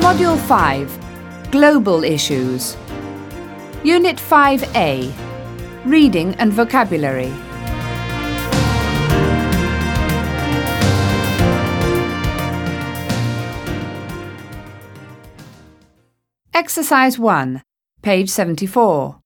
Module 5. Global Issues. Unit 5A. Reading and Vocabulary. Exercise 1, page 74.